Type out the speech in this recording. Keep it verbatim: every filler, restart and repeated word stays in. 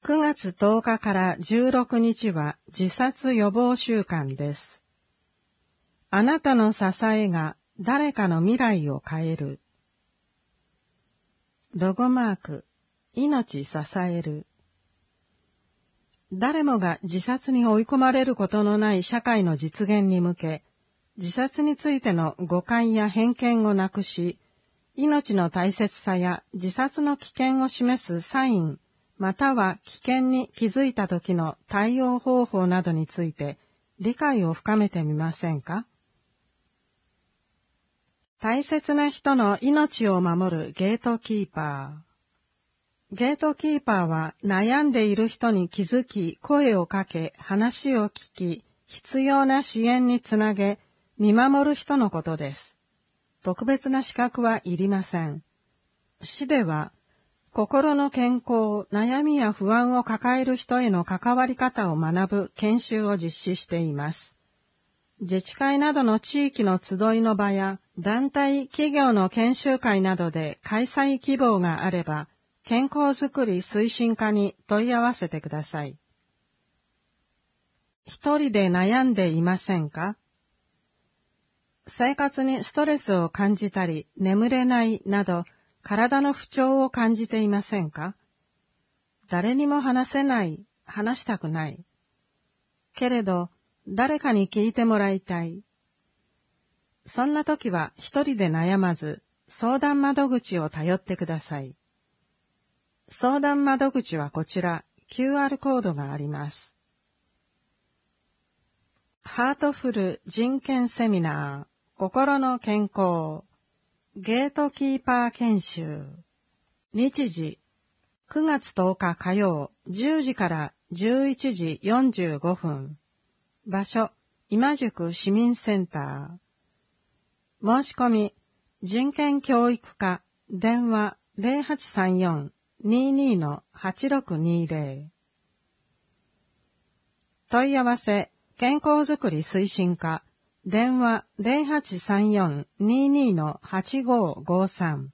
くがつとおかからじゅうろくにちは自殺予防週間です。あなたの支えが誰かの未来を変える。ロゴマーク、命支える。誰もが自殺に追い込まれることのない社会の実現に向け、自殺についての誤解や偏見をなくし、命の大切さや自殺の危険を示すサイン、または危険に気づいた時の対応方法などについて理解を深めてみませんか？大切な人の命を守るゲートキーパー。ゲートキーパーは悩んでいる人に気づき、声をかけ、話を聞き、必要な支援につなげ、見守る人のことです。特別な資格はいりません。市では、心の健康、悩みや不安を抱える人への関わり方を学ぶ研修を実施しています。自治会などの地域の集いの場や、団体、企業の研修会などで開催希望があれば、健康づくり推進課に問い合わせてください。一人で悩んでいませんか？生活にストレスを感じたり、眠れないなど、体の不調を感じていませんか？誰にも話せない、話したくない。けれど、誰かに聞いてもらいたい。そんな時は一人で悩まず、相談窓口を頼ってください。相談窓口はこちら、キューアール コードがあります。ハートフル人権セミナー、心の健康、ゲートキーパー研修。日時、くがつとおか火曜、じゅうじからじゅういちじよんじゅうごふん。場所、今宿市民センター。申し込み、人権教育課、電話 ゼロはちさんよん にーにー はちろくにーぜろ。問い合わせ、健康づくり推進課、電話 ゼロはちさんよん にーにー はちごーごーさん。